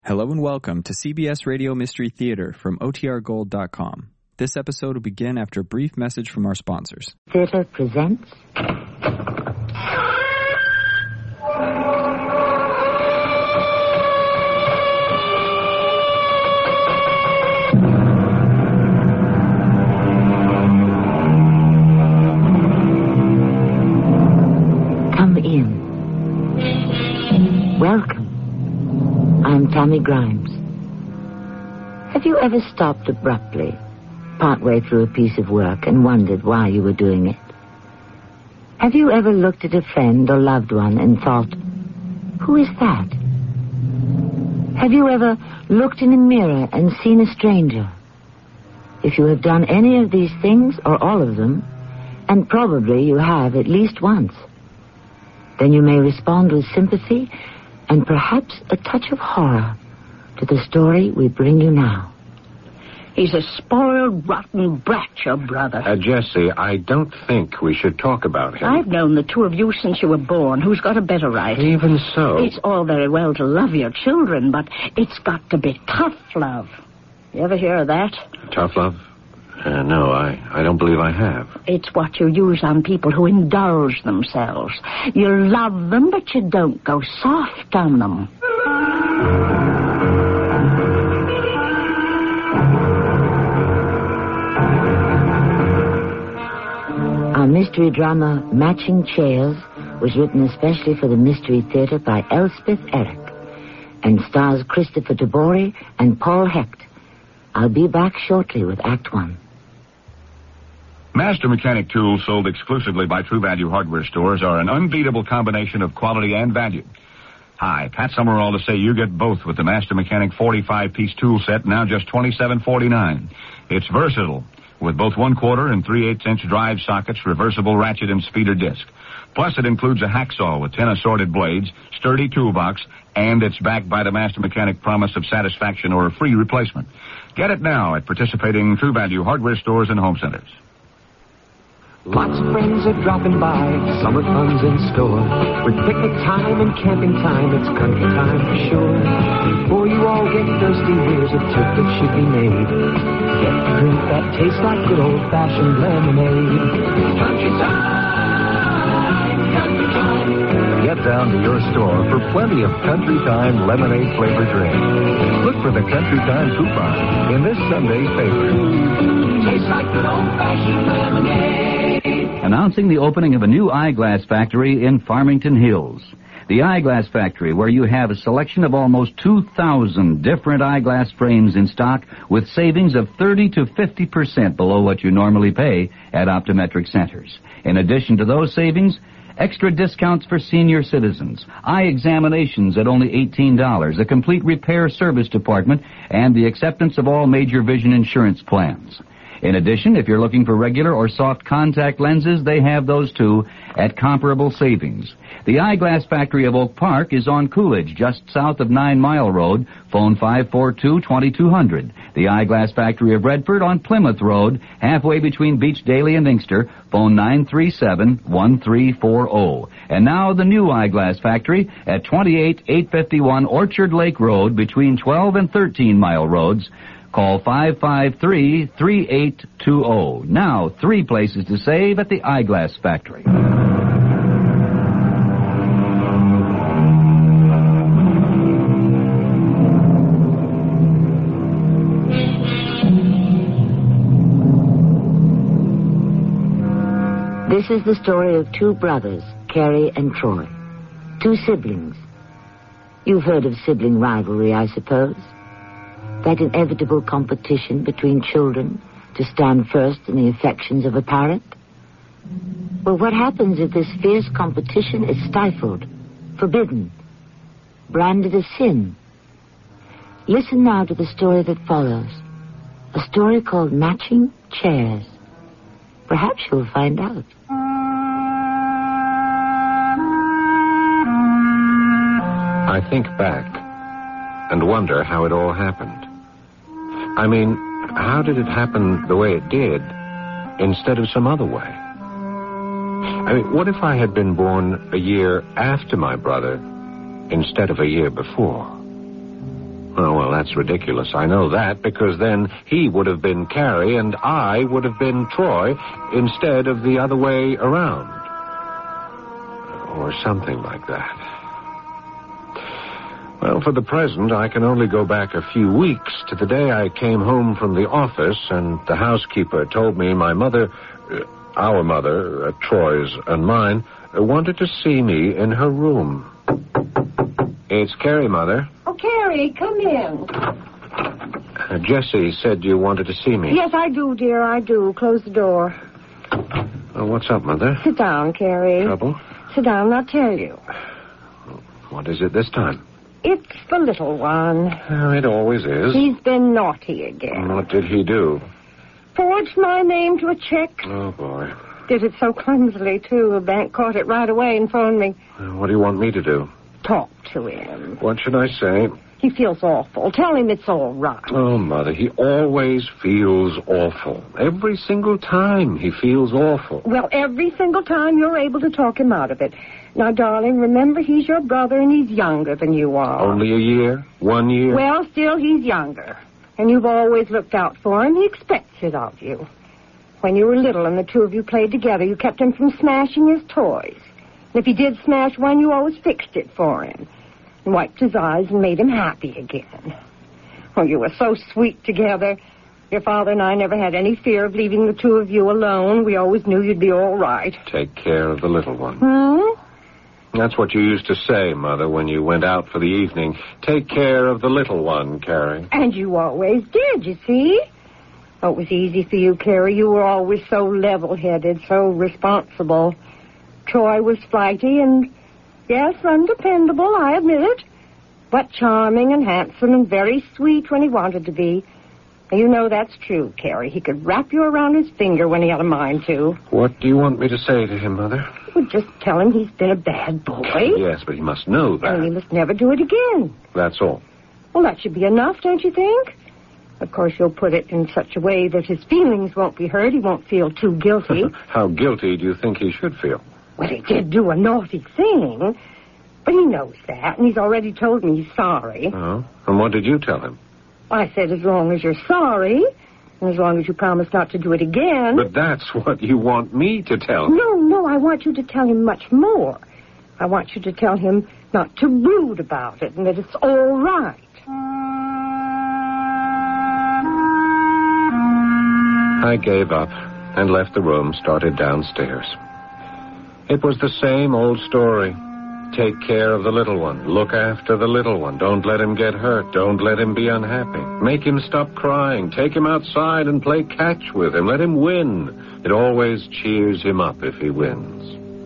Hello and welcome to CBS Radio Mystery Theater from OTRGold.com. This episode will begin after a brief message from our sponsors. Theater presents... Come in. Welcome. I'm Tammy Grimes. Have you ever stopped abruptly, partway through a piece of work, and wondered why you were doing it? Have you ever looked at a friend or loved one and thought, who is that? Have you ever looked in a mirror and seen a stranger? If you have done any of these things, or all of them, and probably you have at least once, then you may respond with sympathy and perhaps a touch of horror to the story we bring you now. He's a spoiled, rotten brat, your brother. Jessie, I don't think we should talk about him. I've known the two of you since you were born. Who's got a better right? Even so. It's all very well to love your children, but it's got to be tough love. You ever hear of that? Tough love? No, I don't believe I have. It's what you use on people who indulge themselves. You love them, but you don't go soft on them. Our mystery drama, Matching Chairs, was written especially for the Mystery Theater by Elspeth Eric and stars Christopher Tabori and Paul Hecht. I'll be back shortly with Act One. Master Mechanic tools sold exclusively by True Value hardware stores are an unbeatable combination of quality and value. Hi, Pat Summerall to say you get both with the Master Mechanic 45-piece tool set, now just $27.49. It's versatile, with both 1/4 and 3/8-inch drive sockets, reversible ratchet and speeder disc. Plus, it includes a hacksaw with 10 assorted blades, sturdy toolbox, and it's backed by the Master Mechanic promise of satisfaction or a free replacement. Get it now at participating True Value hardware stores and home centers. Lots of friends are dropping by, summer fun's in store. With picnic time and camping time, it's country time for sure. Before you all get thirsty, here's a tip that should be made. Get a drink that tastes like good old-fashioned lemonade. Country time, country time. Get down to your store for plenty of Country Time lemonade-flavored drink. Look for the Country Time coupon in this Sunday's paper. Tastes like good old-fashioned lemonade. Announcing the opening of a new eyeglass factory in Farmington Hills. The Eyeglass Factory, where you have a selection of almost 2,000 different eyeglass frames in stock with savings of 30 to 50% below what you normally pay at optometric centers. In addition to those savings, extra discounts for senior citizens, eye examinations at only $18, a complete repair service department, and the acceptance of all major vision insurance plans. In addition, if you're looking for regular or soft contact lenses, they have those too at comparable savings. The Eyeglass Factory of Oak Park is on Coolidge, just south of 9 Mile Road. Phone 542-2200. The Eyeglass Factory of Redford on Plymouth Road, halfway between Beach Daly and Inkster. Phone 937-1340. And now the new Eyeglass Factory at 28851 Orchard Lake Road between 12 and 13 Mile Roads. Call 553-3820. Now, 3 places to save at the Eyeglass Factory. This is the story of two brothers, Carrie and Troy. Two siblings. You've heard of sibling rivalry, I suppose. That inevitable competition between children to stand first in the affections of a parent? Well, what happens if this fierce competition is stifled, forbidden, branded as sin? Listen now to the story that follows. A story called Matching Chairs. Perhaps you'll find out. I think back and wonder how it all happened. I mean, how did it happen the way it did instead of some other way? I mean, what if I had been born a year after my brother instead of a year before? that's ridiculous. I know that, because then he would have been Carrie and I would have been Troy instead of the other way around. Or something like that. Well, for the present, I can only go back a few weeks to the day I came home from the office and the housekeeper told me my mother, our mother, Troy's and mine, wanted to see me in her room. It's Carrie, Mother. Oh, Carrie, come in. Jessie said you wanted to see me. Yes, I do, dear, I do. Close the door. What's up, Mother? Sit down, Carrie. Trouble? Sit down and I'll tell you. What is it this time? It's the little one. Oh, it always is. He's been naughty again. What did he do? Forged my name to a check. Oh, boy. Did it so clumsily, too. The bank caught it right away and phoned me. What do you want me to do? Talk to him. What should I say? He feels awful. Tell him it's all right. Oh, Mother, he always feels awful. Every single time he feels awful. Well, every single time you're able to talk him out of it. Now, darling, remember he's your brother and he's younger than you are. Only a year? 1 year? Well, still, he's younger. And you've always looked out for him. He expects it of you. When you were little and the two of you played together, you kept him from smashing his toys. And if he did smash one, you always fixed it for him. And wiped his eyes and made him happy again. Oh, you were so sweet together. Your father and I never had any fear of leaving the two of you alone. We always knew you'd be all right. Take care of the little one. That's what you used to say, Mother, when you went out for the evening. Take care of the little one, Carrie. And you always did, you see. Oh, it was easy for you, Carrie. You were always so level-headed, so responsible. Troy was flighty and, yes, undependable, I admit it. But charming and handsome and very sweet when he wanted to be. And you know that's true, Carrie. He could wrap you around his finger when he had a mind to. What do you want me to say to him, Mother? Well, just tell him he's been a bad boy. Yes, but he must know that. And he must never do it again. That's all. Well, that should be enough, don't you think? Of course, you'll put it in such a way that his feelings won't be hurt. He won't feel too guilty. How guilty do you think he should feel? Well, he did do a naughty thing. But he knows that, and he's already told me he's sorry. Oh? And what did you tell him? I said, as long as you're sorry, and as long as you promise not to do it again. But that's what you want me to tell him. No, I want you to tell him much more. I want you to tell him not to brood about it, and that it's all right. I gave up and left the room, started downstairs. It was the same old story. Take care of the little one. Look after the little one. Don't let him get hurt. Don't let him be unhappy. Make him stop crying. Take him outside and play catch with him. Let him win. It always cheers him up if he wins.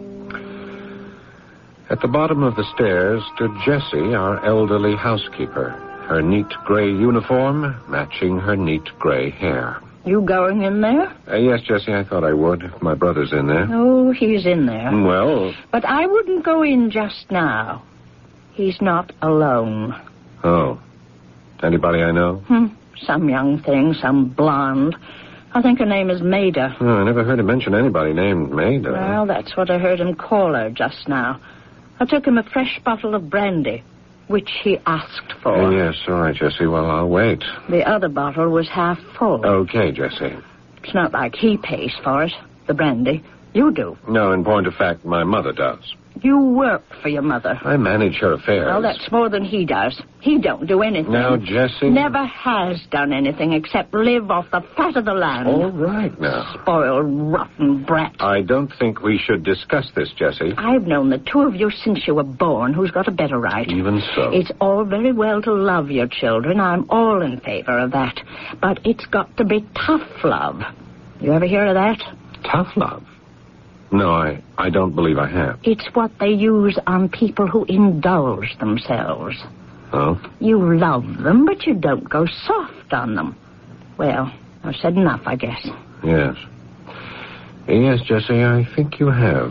At the bottom of the stairs stood Jessie, our elderly housekeeper, her neat gray uniform matching her neat gray hair. You going in there? Yes, Jessie, I thought I would. My brother's in there. Oh, he's in there. Well... But I wouldn't go in just now. He's not alone. Oh. Anybody I know? Some young thing, some blonde. I think her name is Maida. Oh, I never heard him mention anybody named Maida. Well, that's what I heard him call her just now. I took him a fresh bottle of brandy, which he asked for. Yes, all right, Jessie. Well, I'll wait. The other bottle was half full. Okay, Jessie. It's not like he pays for it, the brandy. You do. No, in point of fact, my mother does. You work for your mother. I manage her affairs. Well, that's more than he does. He don't do anything. Now, Jessie... Never has done anything except live off the fat of the land. All right, now. Spoiled, rotten brat. I don't think we should discuss this, Jessie. I've known the two of you since you were born. Who's got a better right? Even so. It's all very well to love your children. I'm all in favor of that. But it's got to be tough love. You ever hear of that? Tough love? No, I don't believe I have. It's what they use on people who indulge themselves. Oh? You love them, but you don't go soft on them. Well, I've said enough, I guess. Yes. Yes, Jessie, I think you have.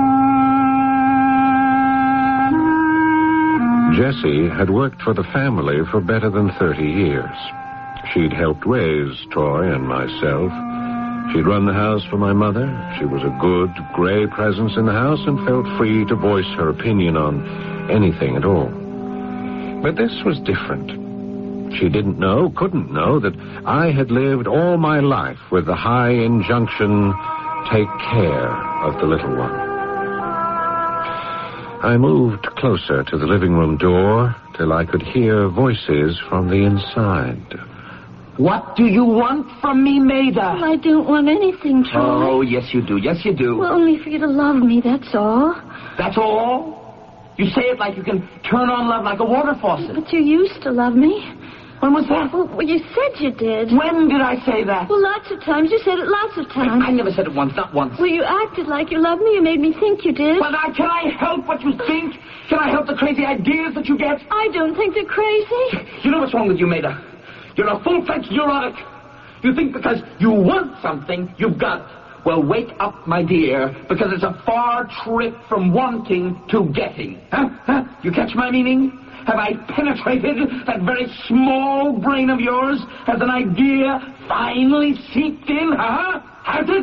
Jessie had worked for the family for better than 30 years. She'd helped raise Troy and myself. She'd run the house for my mother. She was a good, gray presence in the house and felt free to voice her opinion on anything at all. But this was different. she didn't know, couldn't know, that I had lived all my life with the high injunction, take care of the little one. I moved closer to the living room door till I could hear voices from the inside. What do you want from me, Maida? Well, I don't want anything, Troy. Oh, yes, you do. Yes, you do. Well, only for you to love me, that's all. That's all? You say it like you can turn on love like a water faucet. But you used to love me. When was that? Well, you said you did. When did I say that? Well, lots of times. You said it lots of times. I never said it once, not once. Well, you acted like you loved me. You made me think you did. Well, now, can I help what you think? Can I help the crazy ideas that you get? I don't think they're crazy. You know what's wrong with you, Maida? You're a full-fledged neurotic. You think because you want something, you've got it. Well, wake up, my dear, because it's a far trip from wanting to getting. Huh? You catch my meaning? Have I penetrated that very small brain of yours? Has an idea finally seeped in, huh? Has it?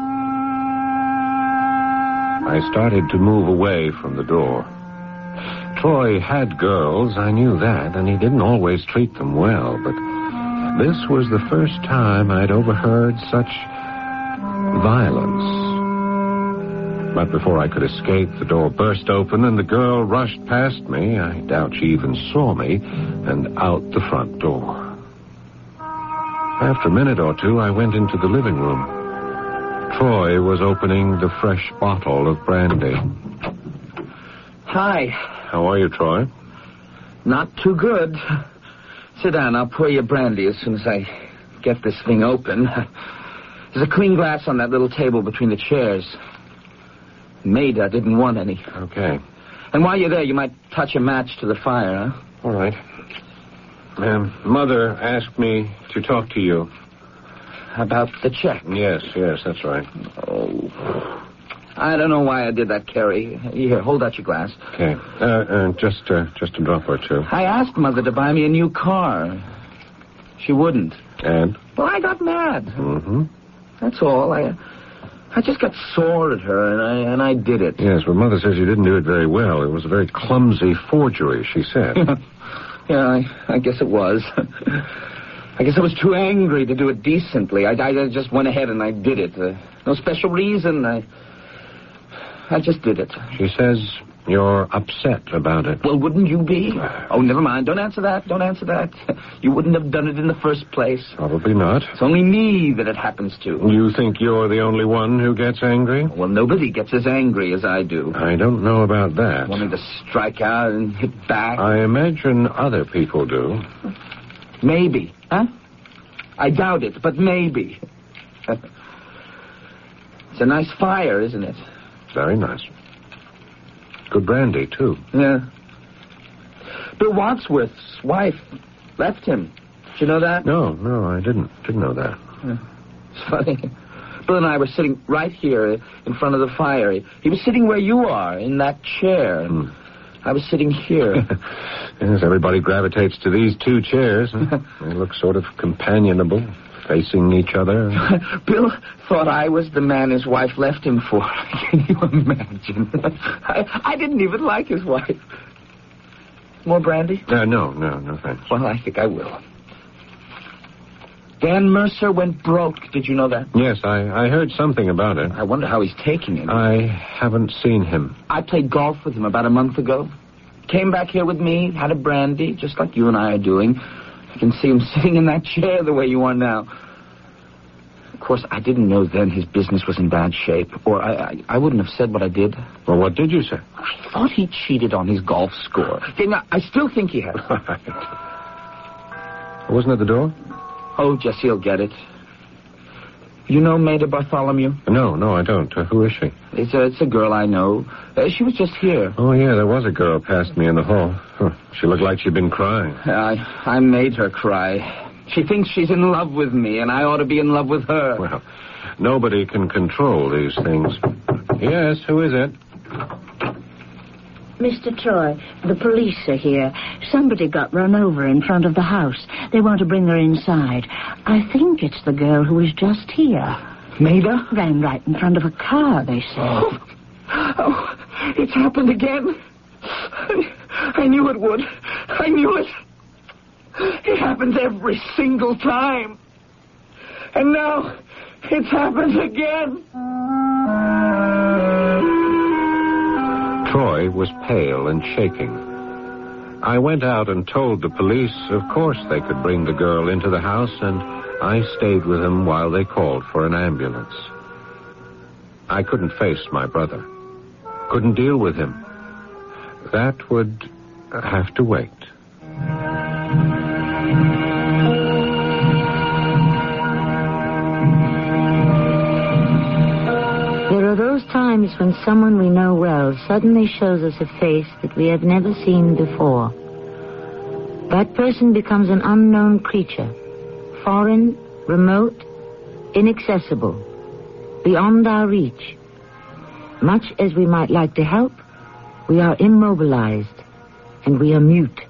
I started to move away from the door. Troy had girls, I knew that, and he didn't always treat them well, but this was the first time I'd overheard such violence. But before I could escape, the door burst open and the girl rushed past me, I doubt she even saw me, and out the front door. After a minute or two, I went into the living room. Troy was opening the fresh bottle of brandy. Hi. How are you, Troy? Not too good. Sit down. I'll pour you brandy as soon as I get this thing open. There's a clean glass on that little table between the chairs. Maida didn't want any. Okay. And while you're there, you might touch a match to the fire, huh? All right. Mother asked me to talk to you. About the check? Yes, that's right. Oh. I don't know why I did that, Carrie. Here, hold out your glass. Okay. Just a drop or two. I asked Mother to buy me a new car. She wouldn't. And? Well, I got mad. Mm-hmm. That's all. I just got sore at her, and I did it. Yes, well, Mother says you didn't do it very well. It was a very clumsy forgery, she said. Yeah, I guess it was. I guess I was too angry to do it decently. I just went ahead and I did it. No special reason. I just did it. She says you're upset about it. Well, wouldn't you be? Oh, never mind. Don't answer that. You wouldn't have done it in the first place. Probably not. It's only me that it happens to. You think you're the only one who gets angry? Well, nobody gets as angry as I do. I don't know about that. Want me to strike out and hit back? I imagine other people do. Maybe. Huh? I doubt it, but maybe. It's a nice fire, isn't it? Very nice. Good brandy, too. Yeah. Bill Wadsworth's wife left him. Did you know that? No, I didn't know that. Yeah. It's funny. Bill and I were sitting right here in front of the fire. He was sitting where you are, in that chair. And I was sitting here. Yes, everybody gravitates to these two chairs. They look sort of companionable, facing each other. Bill thought I was the man his wife left him for. Can you imagine? I didn't even like his wife. More brandy? No, thanks. Well, I think I will. Dan Mercer went broke. Did you know that? Yes, I heard something about it. I wonder how he's taking it. I haven't seen him. I played golf with him about a month ago. Came back here with me, had a brandy, just like you and I are doing. You can see him sitting in that chair the way you are now. Of course, I didn't know then his business was in bad shape, or I wouldn't have said what I did. Well, what did you say? I thought he cheated on his golf score. I still think he has. Wasn't at the door? Oh, Jesse will get it. You know Maida Bartholomew? No, I don't. Who is she? It's a girl I know. She was just here. Oh, yeah, there was a girl past me in the hall. Huh. She looked like she'd been crying. I made her cry. She thinks she's in love with me, and I ought to be in love with her. Well, nobody can control these things. Yes, who is it? Mr. Troy, the police are here. Somebody got run over in front of the house. They want to bring her inside. I think it's the girl who was just here. Maida? Ran right in front of a car, they say. Oh, it's happened again. I knew it would. I knew it. It happens every single time. And now it's happened again. Troy was pale and shaking. I went out and told the police of course they could bring the girl into the house, and I stayed with them while they called for an ambulance. I couldn't face my brother. Couldn't deal with him. That would have to wait. There are those times when someone we know well suddenly shows us a face that we have never seen before. That person becomes an unknown creature, foreign, remote, inaccessible, beyond our reach. Much as we might like to help, we are immobilized, and we are mute.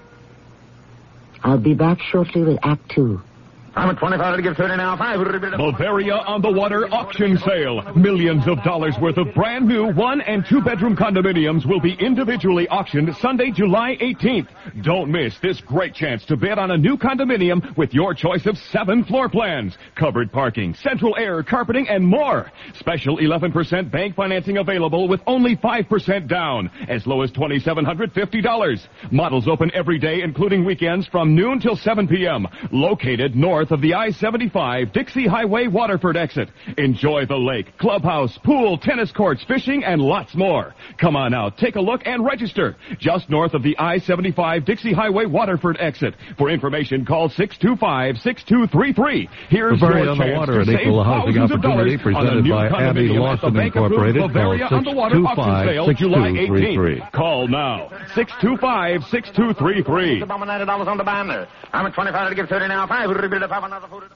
I'll be back shortly with Act 2. I'm at 25 to give 30 now. 5. Bavaria on the Water auction sale. Millions of dollars worth of brand new 1- and 2-bedroom condominiums will be individually auctioned Sunday, July 18th. Don't miss this great chance to bid on a new condominium with your choice of 7 floor plans, covered parking, central air, carpeting, and more. Special 11% bank financing available with only 5% down, as low as $2,750. Models open every day, including weekends, from noon till 7 p.m. Located north of the I-75 Dixie Highway Waterford exit. Enjoy the lake, clubhouse, pool, tennis courts, fishing, and lots more. Come on out, take a look, and register. Just north of the I-75 Dixie Highway Waterford exit. For information, call 625-6233. Here's Bavaria your on the chance Water, to an save equal housing thousands of opportunity dollars on a presented new by Abby condominium at the Lawson bank-approved Incorporated. Bavaria Call on the Water auction sale July 18th. Call now. 625-6233. About $90 on the banner. I'm at 25 to give 30 now. 5. Another food.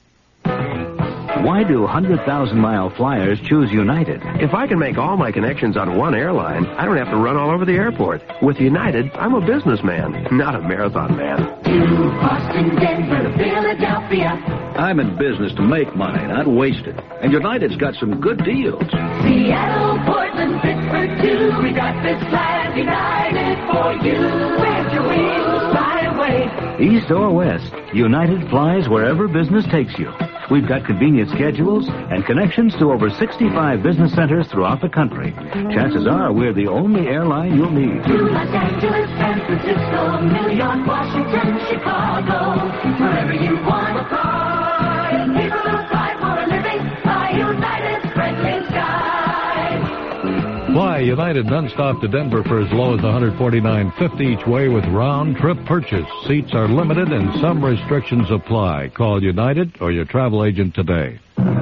Why do 100,000-mile flyers choose United? If I can make all my connections on one airline, I don't have to run all over the airport. With United, I'm a businessman, not a marathon man. To Boston, Denver, Philadelphia. I'm in business to make money, not waste it. And United's got some good deals. Seattle, Portland, Pittsburgh, too. We got this flag United for you. Spread your wings, fly away. East or west, United flies wherever business takes you. We've got convenient schedules and connections to over 65 business centers throughout the country. Chances are we're the only airline you'll need. To Los Angeles, San Francisco, New York, Washington, Chicago. Wherever you want to fly. People who fly for a living by United's friendly skies. Fly United nonstop to Denver for as low as $149.50 each way with round-trip purchase. Seats are limited and some restrictions apply. Call United or your travel agent today.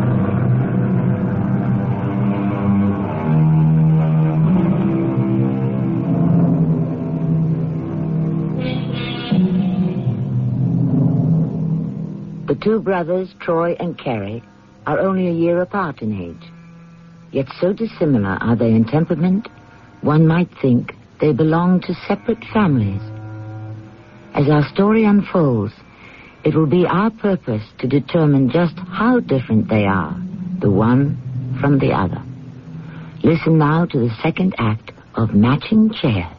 The two brothers, Troy and Carrie, are only a year apart in age. Yet so dissimilar are they in temperament, one might think they belong to separate families. As our story unfolds, it will be our purpose to determine just how different they are, the one from the other. Listen now to the second act of Matching Chairs.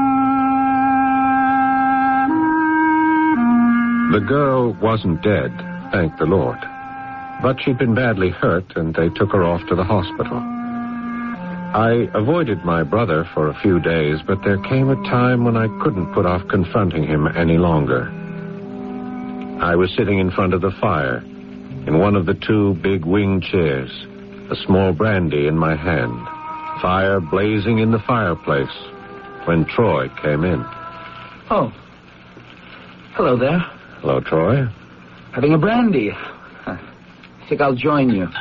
The girl wasn't dead, thank the Lord. But she'd been badly hurt, and they took her off to the hospital. I avoided my brother for a few days, but there came a time when I couldn't put off confronting him any longer. I was sitting in front of the fire, in one of the two big wing chairs, a small brandy in my hand, fire blazing in the fireplace, when Troy came in. Oh. Hello there. Hello, Troy. Having a brandy. I think I'll join you.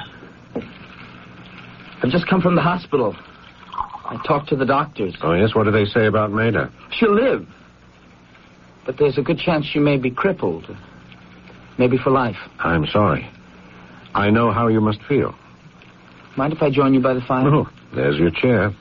I've just come from the hospital. I talked to the doctors. Oh, yes? What do they say about Maida? She'll live. But there's a good chance she may be crippled. Maybe for life. I'm sorry. I know how you must feel. Mind if I join you by the fire? Oh, there's your chair.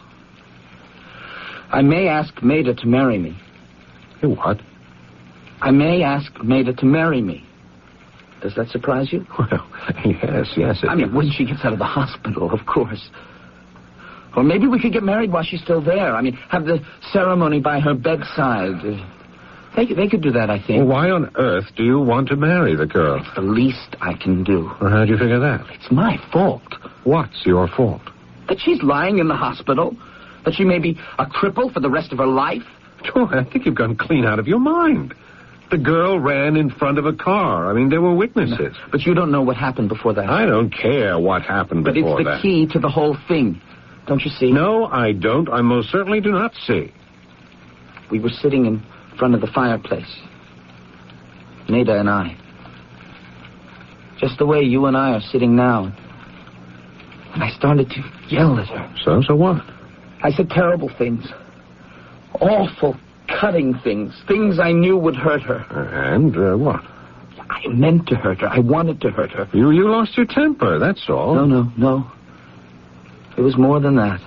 I may ask Maida to marry me. You what? I may ask Maida to marry me. Does that surprise you? Well, yes. I mean, when she gets out of the hospital, of course. Or maybe we could get married while she's still there. I mean, have the ceremony by her bedside. They could do that, I think. Well, why on earth do you want to marry the girl? It's the least I can do. Well, how'd you figure that? It's my fault. What's your fault? That she's lying in the hospital. That she may be a cripple for the rest of her life. Oh, I think you've gone clean out of your mind. The girl ran in front of a car. I mean, there were witnesses. No, but you don't know what happened before that. I don't care what happened before that. But it's the key to the whole thing. Don't you see? No, I don't. I most certainly do not see. We were sitting in front of the fireplace. Nada and I. Just the way you and I are sitting now. And I started to yell at her. So what? I said terrible things. Awful, cutting things. Things I knew would hurt her. And what? I meant to hurt her. I wanted to hurt her. You lost your temper, that's all. No. It was more than that.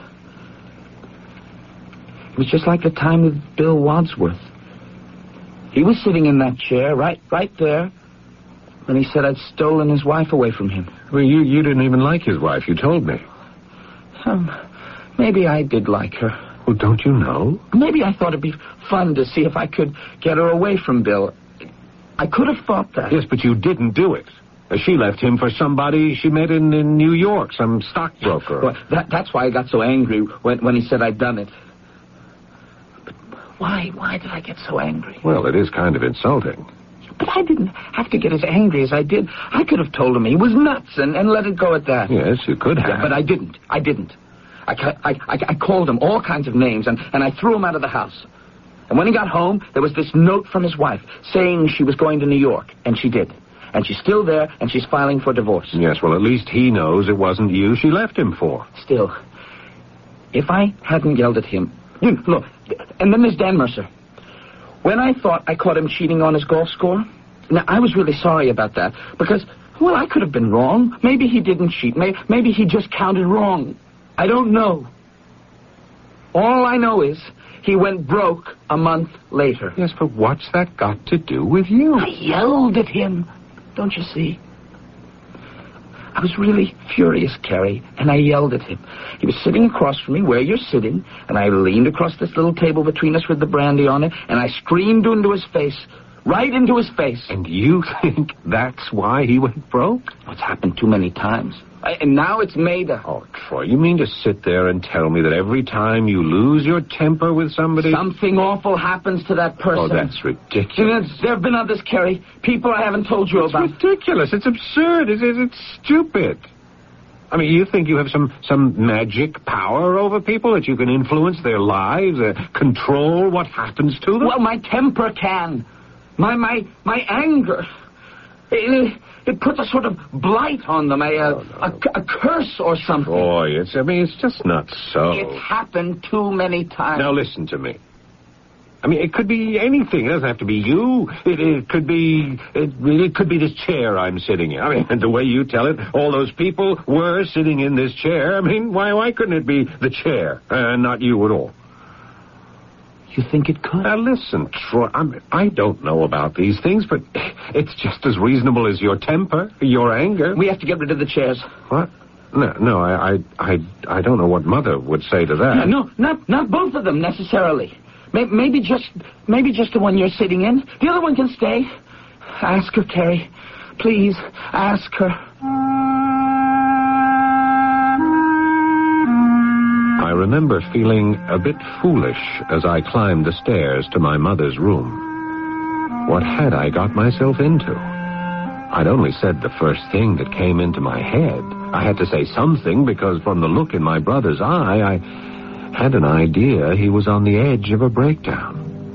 It was just like the time with Bill Wadsworth. He was sitting in that chair, right there, when he said I'd stolen his wife away from him. Well, you didn't even like his wife, you told me. Maybe I did like her. Well, don't you know? Maybe I thought it'd be fun to see if I could get her away from Bill. I could have thought that. Yes, but you didn't do it. She left him for somebody she met in New York, some stockbroker. Well, that's why I got so angry when he said I'd done it. But why did I get so angry? Well, it is kind of insulting. But I didn't have to get as angry as I did. I could have told him he was nuts and let it go at that. Yes, you could have. Yeah, but I didn't. I called him all kinds of names, and I threw him out of the house. And when he got home, there was this note from his wife saying she was going to New York, and she did. And she's still there, and she's filing for divorce. Yes, well, at least he knows it wasn't you she left him for. Still, if I hadn't yelled at him... Look, and then there's Dan Mercer. When I thought I caught him cheating on his golf score, now, I was really sorry about that, because, well, I could have been wrong. Maybe he didn't cheat. Maybe he just counted wrong. I don't know. All I know is he went broke a month later. Yes, but what's that got to do with you? I yelled at him. Don't you see? I was really furious, Carrie, and I yelled at him. He was sitting across from me where you're sitting, and I leaned across this little table between us with the brandy on it, and I screamed into his face, right into his face. And you think that's why he went broke? It's happened too many times. And now it's Maida. Oh, Troy, you mean to sit there and tell me that every time you lose your temper with somebody... Something awful happens to that person. Oh, that's ridiculous. There have been others, Carrie. People I haven't told you about. It's ridiculous. It's absurd. It's stupid. I mean, you think you have some magic power over people, that you can influence their lives, control what happens to them? Well, my temper can. My anger... It puts a sort of blight on them, a curse or something. Boy, it's just not so. It's happened too many times. Now listen to me. I mean, it could be anything. It doesn't have to be you. It could be this chair I'm sitting in. I mean, the way you tell it, all those people were sitting in this chair. I mean, why couldn't it be the chair and not you at all? You think it could? Now, listen, Troy, I don't know about these things, but it's just as reasonable as your temper, your anger. We have to get rid of the chairs. What? No, I don't know what Mother would say to that. No, not both of them, necessarily. Maybe just the one you're sitting in. The other one can stay. Ask her, Carrie. Please, ask her. I remember feeling a bit foolish as I climbed the stairs to my mother's room. What had I got myself into? I'd only said the first thing that came into my head. I had to say something because from the look in my brother's eye, I had an idea he was on the edge of a breakdown.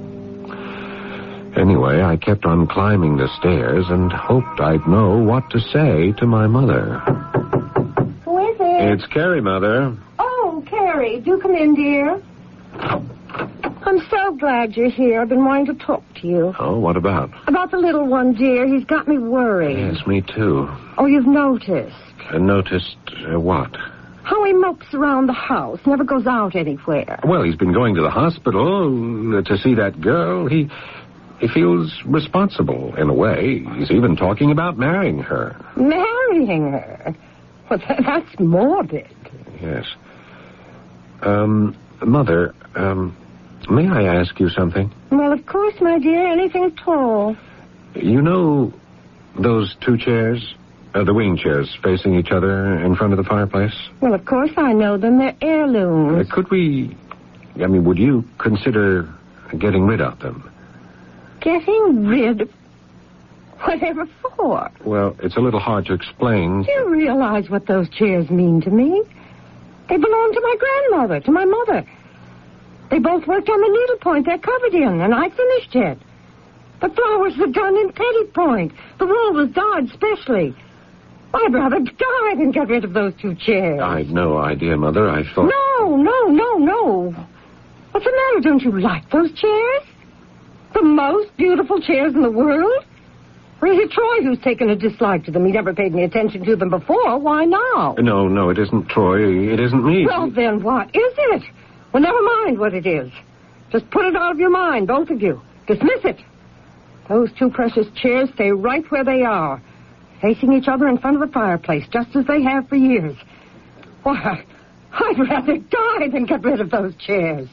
Anyway, I kept on climbing the stairs and hoped I'd know what to say to my mother. Who is it? It's Carrie, Mother. Oh, Carrie, do come in, dear. I'm so glad you're here. I've been wanting to talk to you. Oh, what about? About the little one, dear. He's got me worried. Yes, me too. Oh, you've noticed. Noticed what? How he mopes around the house, never goes out anywhere. Well, he's been going to the hospital to see that girl. He feels responsible, in a way. He's even talking about marrying her. Marrying her? Well, that's morbid. Yes. Mother, May I ask you something? Well, of course, my dear, anything at all. You know those two chairs? The wing chairs facing each other in front of the fireplace? Well, of course I know them. They're heirlooms. Would you consider getting rid of them? Getting rid of... Whatever for? Well, it's a little hard to explain. Do you realize what those chairs mean to me? They belong to my grandmother, to my mother. They both worked on the needlepoint they're covered in, and I finished it. The flowers were done in pettipoint. The wool was dyed specially. I'd rather die than get rid of those two chairs. I'd no idea, Mother. I thought... No. What's the matter? Don't you like those chairs? The most beautiful chairs in the world? Or is it Troy who's taken a dislike to them? He never paid any attention to them before. Why now? No, it isn't Troy. It isn't me. Well, then what is it? Well, never mind what it is. Just put it out of your mind, both of you. Dismiss it. Those two precious chairs stay right where they are, facing each other in front of the fireplace, just as they have for years. Why, I'd rather die than get rid of those chairs.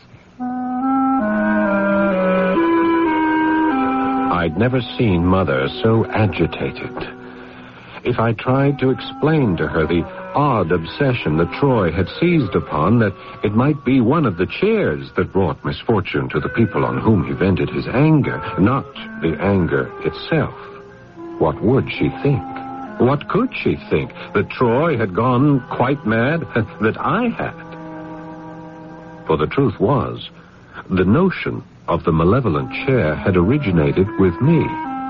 I'd never seen Mother so agitated. If I tried to explain to her the odd obsession that Troy had seized upon, that it might be one of the chairs that brought misfortune to the people on whom he vented his anger, not the anger itself, what would she think? What could she think? That Troy had gone quite mad? That I had? For the truth was, the notion of the malevolent chair had originated with me.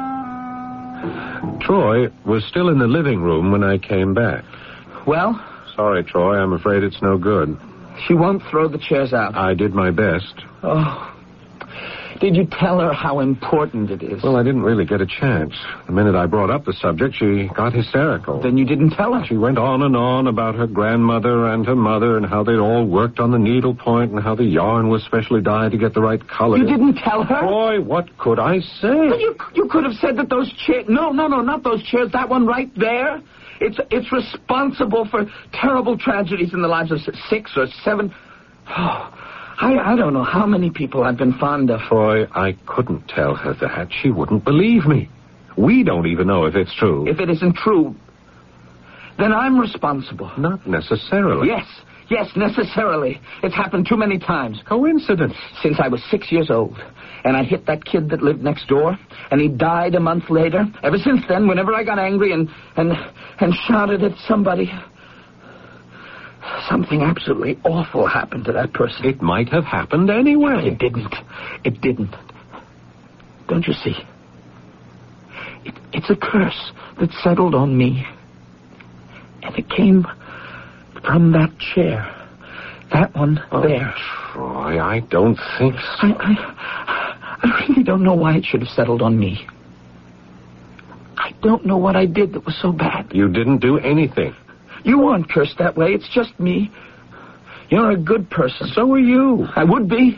Troy was still in the living room when I came back. Well? Sorry, Troy. I'm afraid it's no good. She won't throw the chairs out. I did my best. Oh. Did you tell her how important it is? Well, I didn't really get a chance. The minute I brought up the subject, she got hysterical. Then you didn't tell her? She went on and on about her grandmother and her mother and how they'd all worked on the needlepoint and how the yarn was specially dyed to get the right color. You didn't tell her? Boy, what could I say? Well, you could have said that those chairs... No, not those chairs. That one right there. It's responsible for terrible tragedies in the lives of 6 or 7... Oh, I don't know how many people I've been fond of. Troy, I couldn't tell her that. She wouldn't believe me. We don't even know if it's true. If it isn't true, then I'm responsible. Not necessarily. Yes, necessarily. It's happened too many times. Coincidence. Since I was 6 years old, and I hit that kid that lived next door, and he died a month later. Ever since then, whenever I got angry and shouted at somebody... something absolutely awful happened to that person. It might have happened anyway. It didn't. Don't you see? It's a curse that settled on me. And it came from that chair. That one there. Troy, I don't think so. I really don't know why it should have settled on me. I don't know what I did that was so bad. You didn't do anything. You aren't cursed that way. It's just me. You're a good person. So are you. I would be.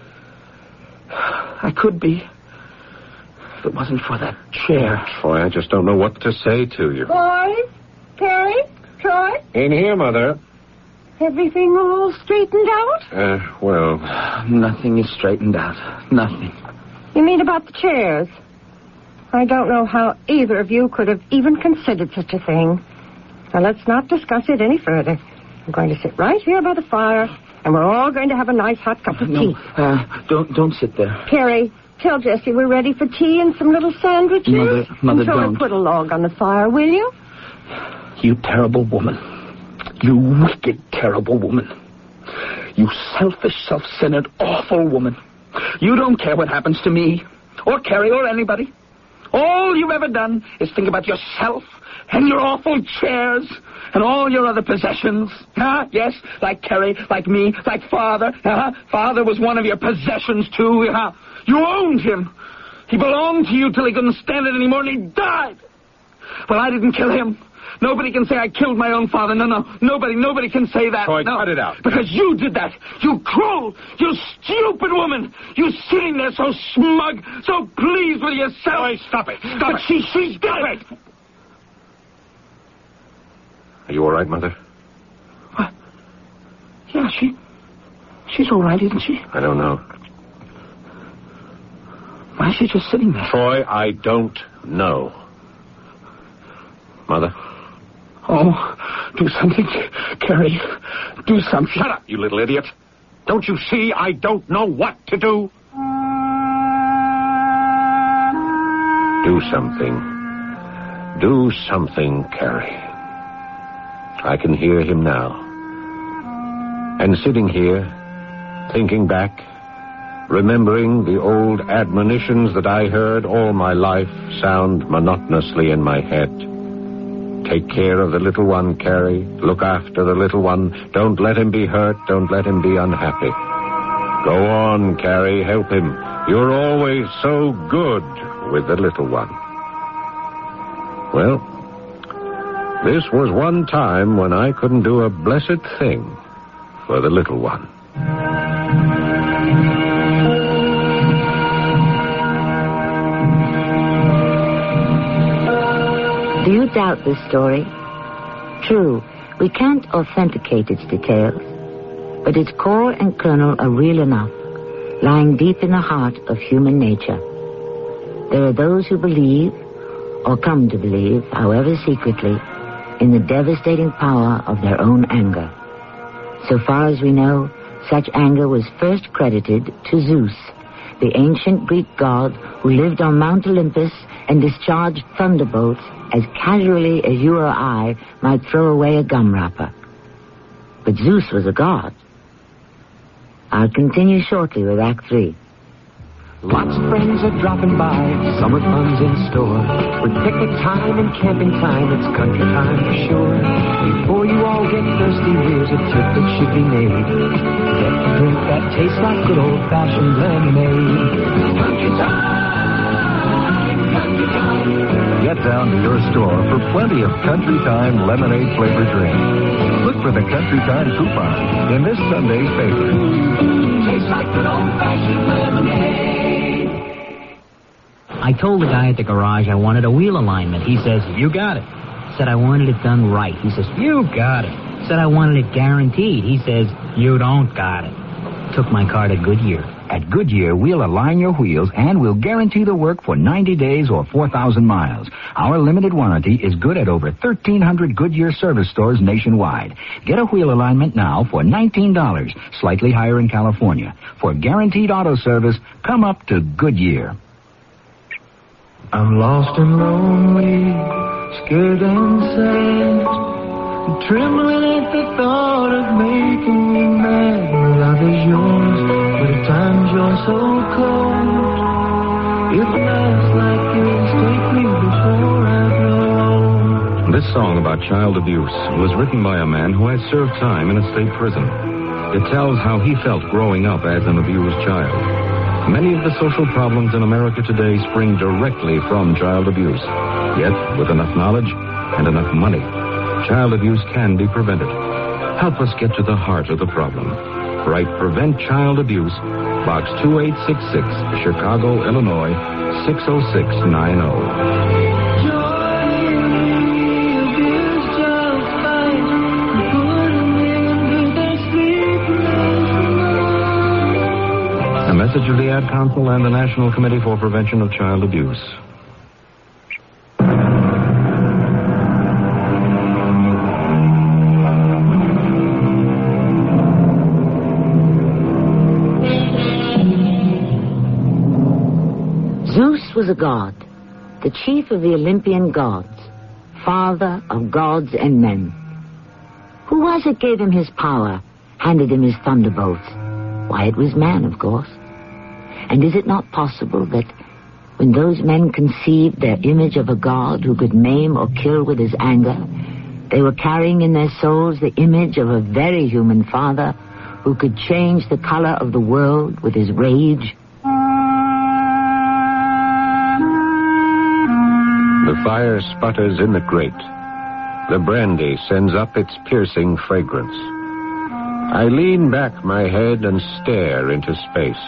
I could be. If it wasn't for that chair. Troy, I just don't know what to say to you. Boys? Terry? Troy? In here, Mother. Everything all straightened out? Well... Nothing is straightened out. Nothing. You mean about the chairs? I don't know how either of you could have even considered such a thing. Now, let's not discuss it any further. I'm going to sit right here by the fire, and we're all going to have a nice hot cup of tea. Don't sit there. Carrie, tell Jessie we're ready for tea and some little sandwiches. Mother, and don't. Put a log on the fire, will you? You terrible woman. You wicked, terrible woman. You selfish, self-centered, awful woman. You don't care what happens to me, or Carrie, or anybody. All you've ever done is think about yourself and your awful chairs and all your other possessions. Yes, like Carrie, like me, like Father. Father was one of your possessions, too. You owned him. He belonged to you till he couldn't stand it anymore, and he died. Well, I didn't kill him. Nobody can say I killed my own father. No. Nobody can say that. Troy, no. cut it out. Because you did that. You cruel, you stupid woman. You sitting there so smug, so pleased with yourself. Troy, stop it. Stop it. She did it. Are you all right, Mother? What? Yeah, she's all right, isn't she? I don't know. Why is she just sitting there? Troy, I don't know. Mother? Oh, do something, Carrie. Do something. Shut up, you little idiot. Don't you see I don't know what to do? Do something. Do something, Carrie. I can hear him now. And sitting here, thinking back, remembering the old admonitions that I heard all my life sound monotonously in my head. Take care of the little one, Carrie. Look after the little one. Don't let him be hurt. Don't let him be unhappy. Go on, Carrie. Help him. You're always so good with the little one. Well, this was one time when I couldn't do a blessed thing for the little one. Do you doubt this story? True, we can't authenticate its details, but its core and kernel are real enough, lying deep in the heart of human nature. There are those who believe, or come to believe, however secretly, in the devastating power of their own anger. So far as we know, such anger was first credited to Zeus, the ancient Greek god who lived on Mount Olympus and discharged thunderbolts as casually as you or I might throw away a gum wrapper. But Zeus was a god. I'll continue shortly with Act 3. Lots of friends are dropping by, summer fun's in store. With picnic time and camping time, it's country time for sure. Before you all get thirsty, here's a tip that should be made. Get a drink that tastes like good old-fashioned lemonade. Country time, country time. Get down to your store for plenty of Country Time lemonade flavored drink. Look for the Country Time coupon in this Sunday's paper. Tastes like good old-fashioned lemonade. I told the guy at the garage I wanted a wheel alignment. He says, you got it. Said I wanted it done right. He says, you got it. Said I wanted it guaranteed. He says, you don't got it. Took my car to Goodyear. At Goodyear, we'll align your wheels and we'll guarantee the work for 90 days or 4,000 miles. Our limited warranty is good at over 1,300 Goodyear service stores nationwide. Get a wheel alignment now for $19, slightly higher in California. For guaranteed auto service, come up to Goodyear. I'm lost and lonely, scared and sad, trembling at the thought of making me mad. Love is yours, but at times you're so cold. If life's like this, take me before I grow old. This song about child abuse was written by a man who had served time in a state prison. It tells how he felt growing up as an abused child. Many of the social problems in America today spring directly from child abuse. Yet, with enough knowledge and enough money, child abuse can be prevented. Help us get to the heart of the problem. Write Prevent Child Abuse, Box 2866, Chicago, Illinois, 60690. A message of the Ad Council and the National Committee for Prevention of Child Abuse. Zeus was a god, the chief of the Olympian gods, father of gods and men. Who was it gave him his power, handed him his thunderbolts? Why, it was man, of course. And is it not possible that when those men conceived their image of a god who could maim or kill with his anger, they were carrying in their souls the image of a very human father who could change the color of the world with his rage? The fire sputters in the grate. The brandy sends up its piercing fragrance. I lean back my head and stare into space,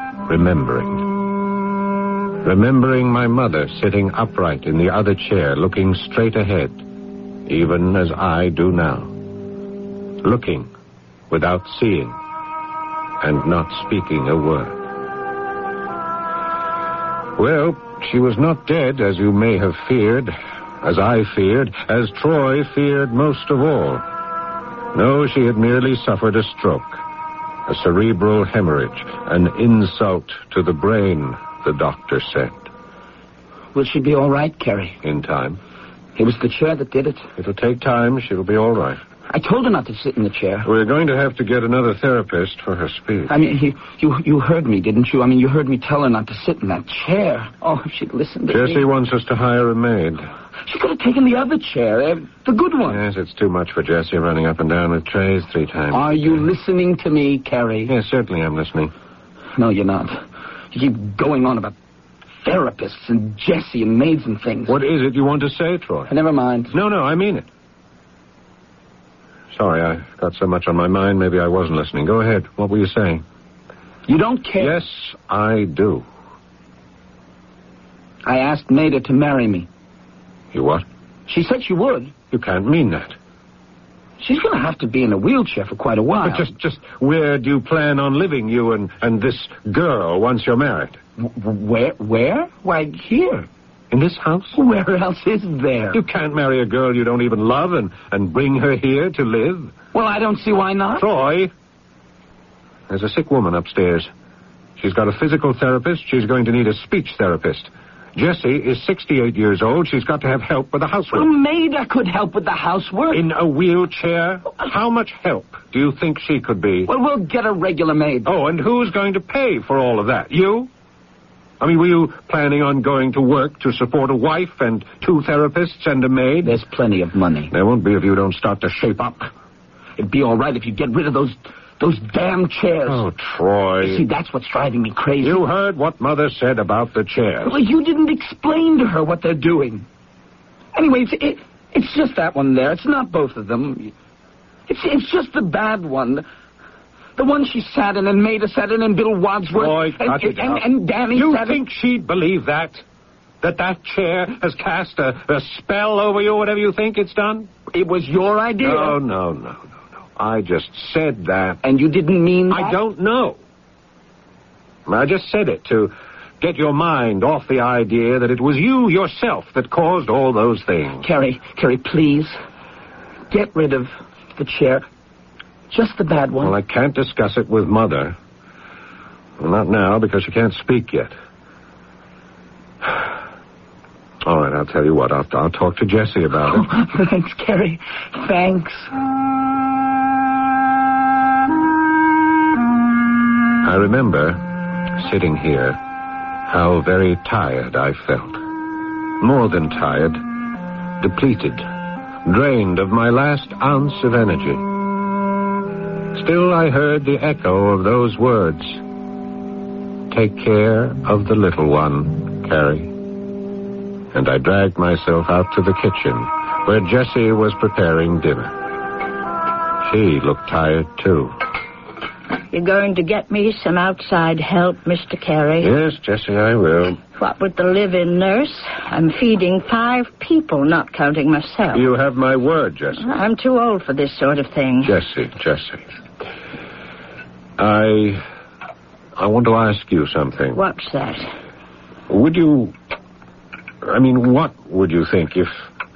remembering my mother sitting upright in the other chair, looking straight ahead, even as I do now. Looking without seeing and not speaking a word. Well, she was not dead, as you may have feared, as I feared, as Troy feared most of all. No, she had merely suffered a stroke, a cerebral hemorrhage, an insult to the brain, the doctor said. Will she be all right, Carrie? In time. It was the chair that did it. It'll take time. She'll be all right. I told her not to sit in the chair. We're going to have to get another therapist for her speech. I mean, you heard me, didn't you? I mean, you heard me tell her not to sit in that chair. Oh, if she'd listened to me. Jessie wants us to hire a maid. She could have taken the other chair, the good one. Yes, it's too much for Jessie running up and down with trays 3 times. Are you listening to me, Carrie? Yes, certainly I'm listening. No, you're not. You keep going on about therapists and Jessie and maids and things. What is it you want to say, Troy? Never mind. No, I mean it. Sorry, I've got so much on my mind, maybe I wasn't listening. Go ahead. What were you saying? You don't care? Yes, I do. I asked Maida to marry me. You what? She said she would. You can't mean that. She's going to have to be in a wheelchair for quite a while. But just where do you plan on living, you and this girl, once you're married? Where? Why, here. In this house? Where else is there? You can't marry a girl you don't even love and bring her here to live. Well, I don't see why not. Troy, there's a sick woman upstairs. She's got a physical therapist. She's going to need a speech therapist. Jessie is 68 years old. She's got to have help with the housework. Well, Maida could help with the housework. In a wheelchair? How much help do you think she could be? Well, we'll get a regular maid. Oh, and who's going to pay for all of that? You? I mean, were you planning on going to work to support a wife and 2 therapists and a maid? There's plenty of money. There won't be if you don't start to shape up. It'd be all right if you get rid of those damn chairs. Oh, Troy. See, that's what's driving me crazy. You heard what Mother said about the chairs. Well, you didn't explain to her what they're doing. Anyway, it's just that one there. It's not both of them. It's just the bad one. The one she sat in and Maida sat in and Bill Wadsworth Troy, and Danny you sat in. You think she'd believe that? That chair has cast a spell over you, whatever you think it's done? It was your idea. No. I just said that. And you didn't mean that? I don't know. I just said it to get your mind off the idea that it was you yourself that caused all those things. Carrie, please. Get rid of the chair. Just the bad one. Well, I can't discuss it with Mother. Well, not now, because she can't speak yet. All right, I'll tell you what. I'll talk to Jessie about it. Oh, thanks, Carrie. Thanks. I remember, sitting here, how very tired I felt. More than tired, depleted, drained of my last ounce of energy. Still, I heard the echo of those words. Take care of the little one, Carrie. And I dragged myself out to the kitchen, where Jessie was preparing dinner. She looked tired, too. You're going to get me some outside help, Mr. Carey? Yes, Jessie, I will. What with the live-in nurse? I'm feeding 5 people, not counting myself. You have my word, Jessie. I'm too old for this sort of thing. Jessie. I want to ask you something. What's that? What would you think if...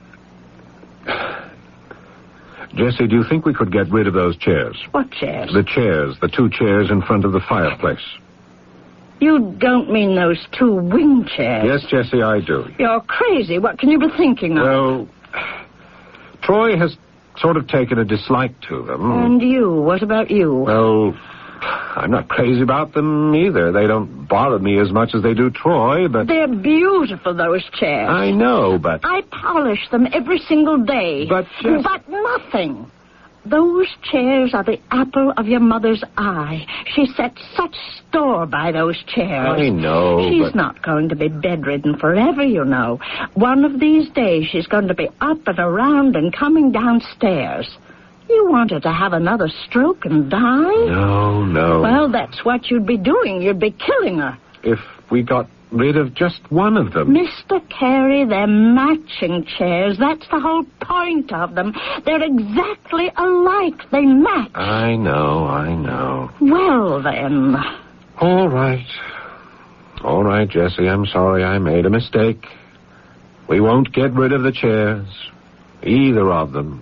Jessie, do you think we could get rid of those chairs? What chairs? The chairs, the 2 chairs in front of the fireplace. You don't mean those 2 wing chairs? Yes, Jessie, I do. You're crazy. What can you be thinking of? Well, Troy has sort of taken a dislike to them. And you? What about you? Well, I'm not crazy about them either. They don't bother me as much as they do Troy, but... They're beautiful, those chairs. I know, but... I polish them every single day. But nothing. Those chairs are the apple of your mother's eye. She sets such store by those chairs. I know, She's not going to be bedridden forever, you know. One of these days she's going to be up and around and coming downstairs. You want her to have another stroke and die? No. Well, that's what you'd be doing. You'd be killing her. If we got rid of just one of them. Mr. Carey, they're matching chairs. That's the whole point of them. They're exactly alike. They match. I know. Well, then. All right. All right, Jesse, I'm sorry I made a mistake. We won't get rid of the chairs. Either of them.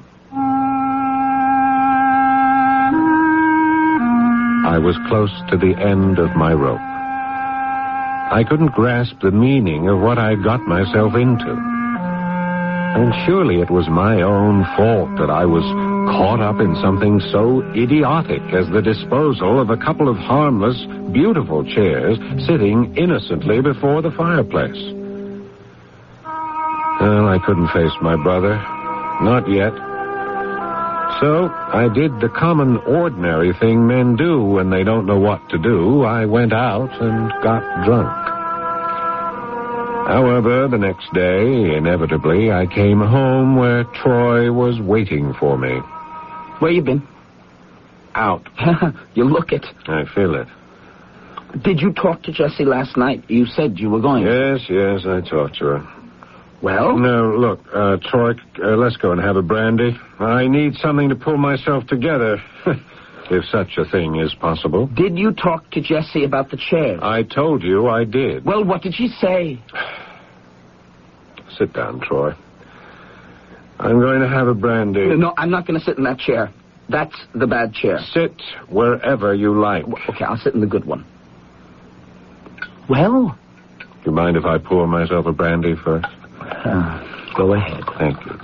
I was close to the end of my rope. I couldn't grasp the meaning of what I'd got myself into. And surely it was my own fault that I was caught up in something so idiotic as the disposal of a couple of harmless, beautiful chairs sitting innocently before the fireplace. Well, I couldn't face my brother. Not yet. So I did the common, ordinary thing men do when they don't know what to do. I went out and got drunk. However, the next day, inevitably, I came home where Troy was waiting for me. Where you been? Out. You look it. I feel it. Did you talk to Jessie last night? You said you were going. Yes, I talked to her. Well? No, look, Troy, let's go and have a brandy. I need something to pull myself together, if such a thing is possible. Did you talk to Jessie about the chairs? I told you I did. Well, what did she say? Sit down, Troy. I'm going to have a brandy. No, I'm not going to sit in that chair. That's the bad chair. Sit wherever you like. Okay, I'll sit in the good one. Well? Do you mind if I pour myself a brandy first? Go ahead. Thank you.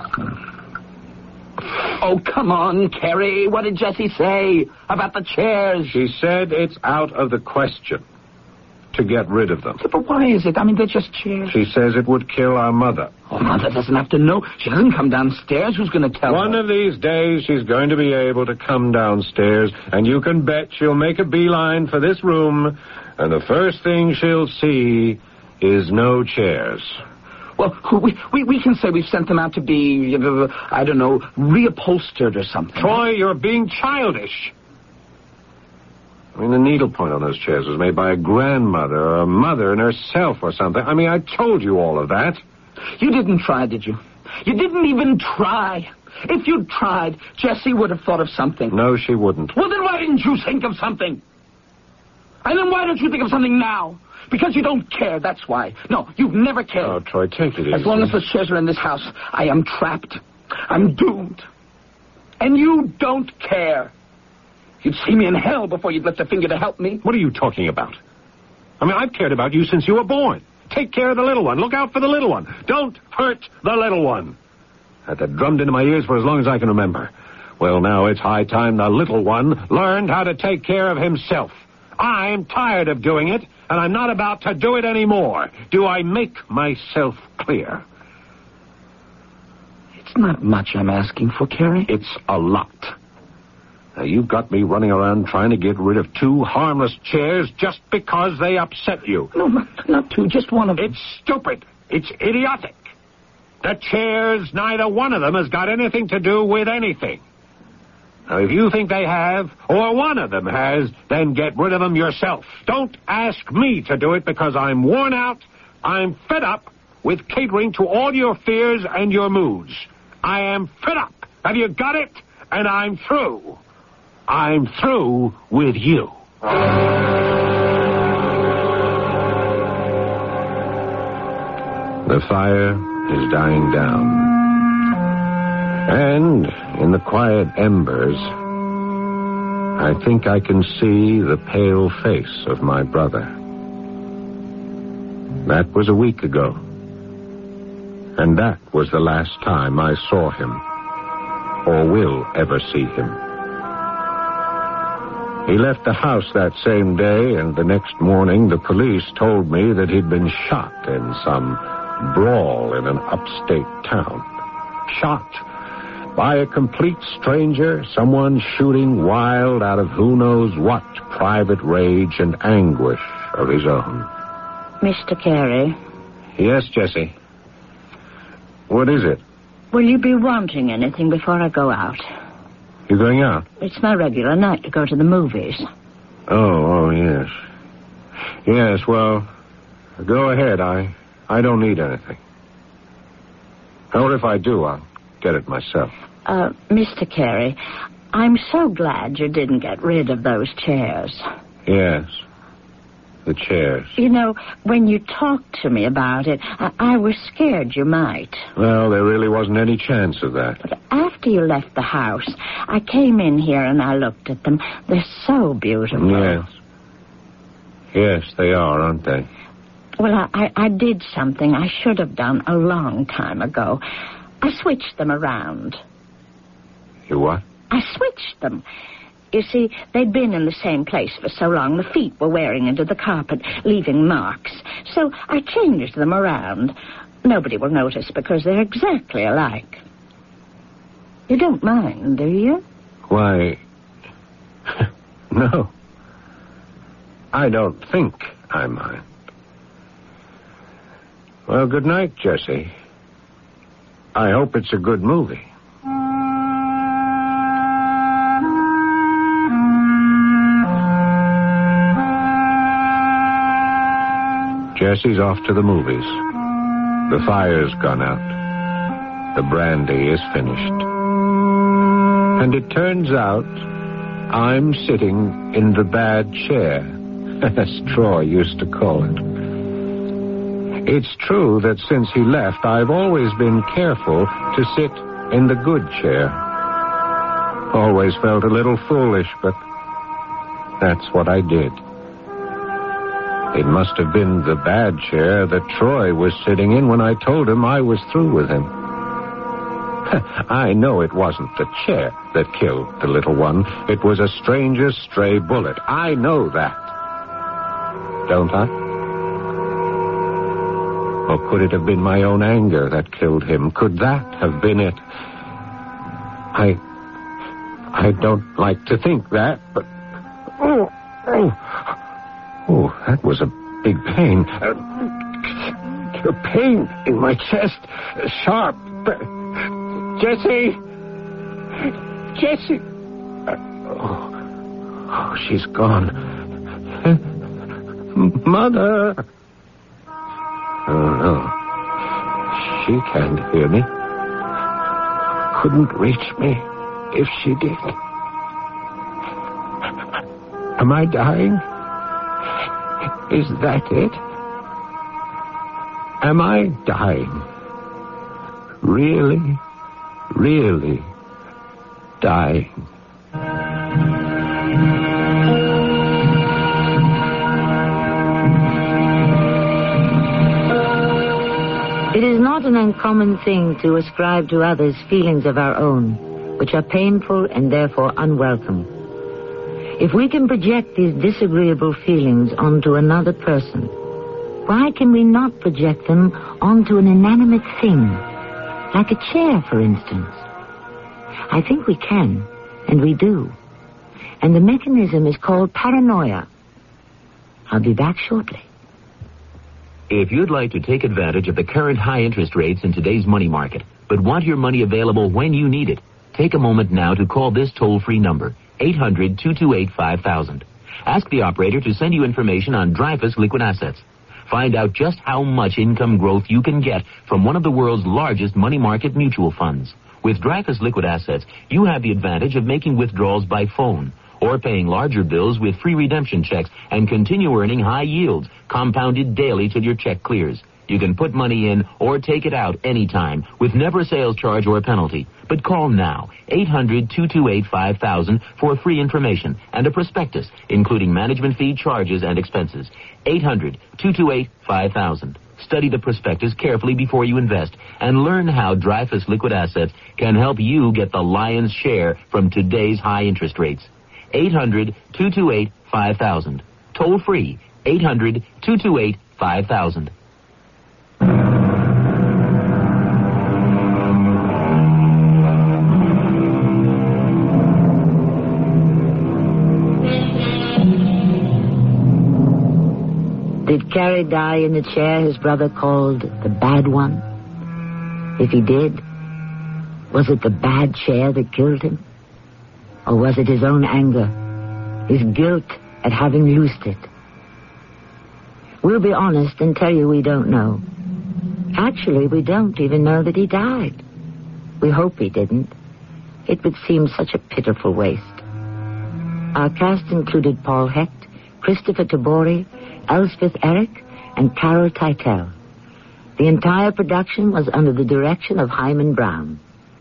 Oh, come on, Kerry. What did Jessie say about the chairs? She said it's out of the question to get rid of them. Yeah, but why is it? I mean, they're just chairs. She says it would kill our mother. Oh, Mother doesn't have to know. She doesn't come downstairs. Who's going to tell her? One of these days, she's going to be able to come downstairs, and you can bet she'll make a beeline for this room, and the first thing she'll see is no chairs. Well, we can say we've sent them out to be, I don't know, reupholstered or something. Troy, you're being childish. I mean, the needlepoint on those chairs was made by a grandmother or a mother in herself or something. I mean, I told you all of that. You didn't try, did you? You didn't even try. If you'd tried, Jessie would have thought of something. No, she wouldn't. Well, then why didn't you think of something? And then why don't you think of something now? Because you don't care, that's why. No, you've never cared. Oh, Troy, take it easy. As long as the chairs are in this house, I am trapped. I'm doomed. And you don't care. You'd see me in hell before you'd lift a finger to help me. What are you talking about? I mean, I've cared about you since you were born. Take care of the little one. Look out for the little one. Don't hurt the little one. Had that drummed into my ears for as long as I can remember. Well, now it's high time the little one learned how to take care of himself. I'm tired of doing it, and I'm not about to do it anymore. Do I make myself clear? It's not much I'm asking for, Kerry. It's a lot. Now, you've got me running around trying to get rid of two harmless chairs just because they upset you. No, not two, just one of them. It's stupid. It's idiotic. The chairs, neither one of them has got anything to do with anything. Now, if you think they have, or one of them has, then get rid of them yourself. Don't ask me to do it because I'm worn out, I'm fed up with catering to all your fears and your moods. I am fed up. Have you got it? And I'm through. I'm through with you. The fire is dying down. And in the quiet embers, I think I can see the pale face of my brother. That was a week ago. And that was the last time I saw him, or will ever see him. He left the house that same day, and the next morning the police told me that he'd been shot in some brawl in an upstate town. Shot by a complete stranger, someone shooting wild out of who knows what private rage and anguish of his own. Mr. Carey? Yes, Jessie. What is it? Will you be wanting anything before I go out? You going out? It's my regular night to go to the movies. Oh, yes. Yes, well, go ahead. I don't need anything. Or if I do, I'll get it myself. Mr. Carey, I'm so glad you didn't get rid of those chairs. Yes. The chairs. You know, when you talked to me about it, I was scared you might. Well, there really wasn't any chance of that. But after you left the house, I came in here and I looked at them. They're so beautiful. Yes. Yes, they are, aren't they? Well, I did something I should have done a long time ago. I switched them around. You what? I switched them. You see, they'd been in the same place for so long, the feet were wearing into the carpet, leaving marks. So I changed them around. Nobody will notice because they're exactly alike. You don't mind, do you? Why, no. I don't think I mind. Well, good night, Jessie. I hope it's a good movie. Jessie's off to the movies. The fire's gone out. The brandy is finished. And it turns out I'm sitting in the bad chair, as Troy used to call it. It's true that since he left, I've always been careful to sit in the good chair. Always felt a little foolish, but that's what I did. It must have been the bad chair that Troy was sitting in when I told him I was through with him. I know it wasn't the chair that killed the little one. It was a stranger's stray bullet. I know that. Don't I? Or could it have been my own anger that killed him? Could that have been it? I don't like to think that, but... Oh, that was a big pain. A pain in my chest. Sharp. Jessie! Jessie! Oh, she's gone. Mother! Oh, no. She can't hear me. Couldn't reach me if she did. Am I dying? Is that it? Am I dying? Really, really dying? It is not an uncommon thing to ascribe to others feelings of our own, which are painful and therefore unwelcome. If we can project these disagreeable feelings onto another person, why can we not project them onto an inanimate thing, like a chair, for instance? I think we can, and we do. And the mechanism is called paranoia. I'll be back shortly. If you'd like to take advantage of the current high interest rates in today's money market, but want your money available when you need it, take a moment now to call this toll-free number, 800-228-5000. Ask the operator to send you information on Dreyfus Liquid Assets. Find out just how much income growth you can get from one of the world's largest money market mutual funds. With Dreyfus Liquid Assets, you have the advantage of making withdrawals by phone or paying larger bills with free redemption checks and continue earning high yields, compounded daily till your check clears. You can put money in or take it out anytime with never a sales charge or a penalty. But call now, 800-228-5000 for free information and a prospectus, including management fee, charges, and expenses. 800-228-5000. Study the prospectus carefully before you invest and learn how Dreyfus Liquid Assets can help you get the lion's share from today's high interest rates. 800-228-5000. Toll free, 800-228-5000. Did Carrie die in the chair his brother called the bad one? If he did, was it the bad chair that killed him? Or was it his own anger, his guilt at having loosed it? We'll be honest and tell you we don't know. Actually, we don't even know that he died. We hope he didn't. It would seem such a pitiful waste. Our cast included Paul Hecht, Christopher Tabori, Elspeth Eric, and Carol Teitel. The entire production was under the direction of Hyman Brown.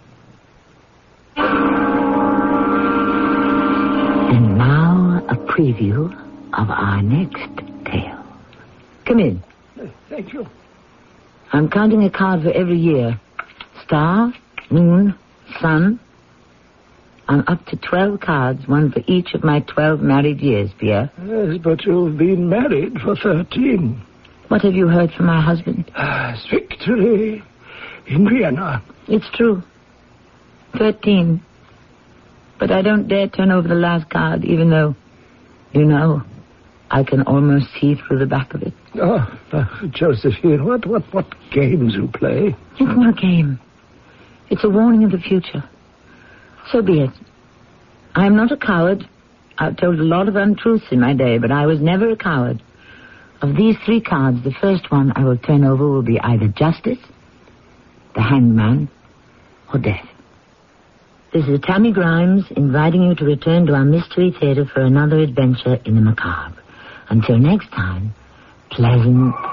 And now a preview of our next tale. Come in. Thank you. I'm counting a card for every year. Star, moon, sun. I'm up to 12 cards, one for each of my 12 married years, Pierre. Yes, but you've been married for 13. What have you heard from my husband? Victory in Vienna. It's true. 13. But I don't dare turn over the last card, even though, you know, I can almost see through the back of it. Oh, Josephine, what games you play? It's not a game. It's a warning of the future. So be it. I am not a coward. I've told a lot of untruths in my day, but I was never a coward. Of these 3 cards, the first one I will turn over will be either justice, the hanged man, or death. This is Tammy Grimes inviting you to return to our Mystery Theater for another adventure in the macabre. Until next time, pleasant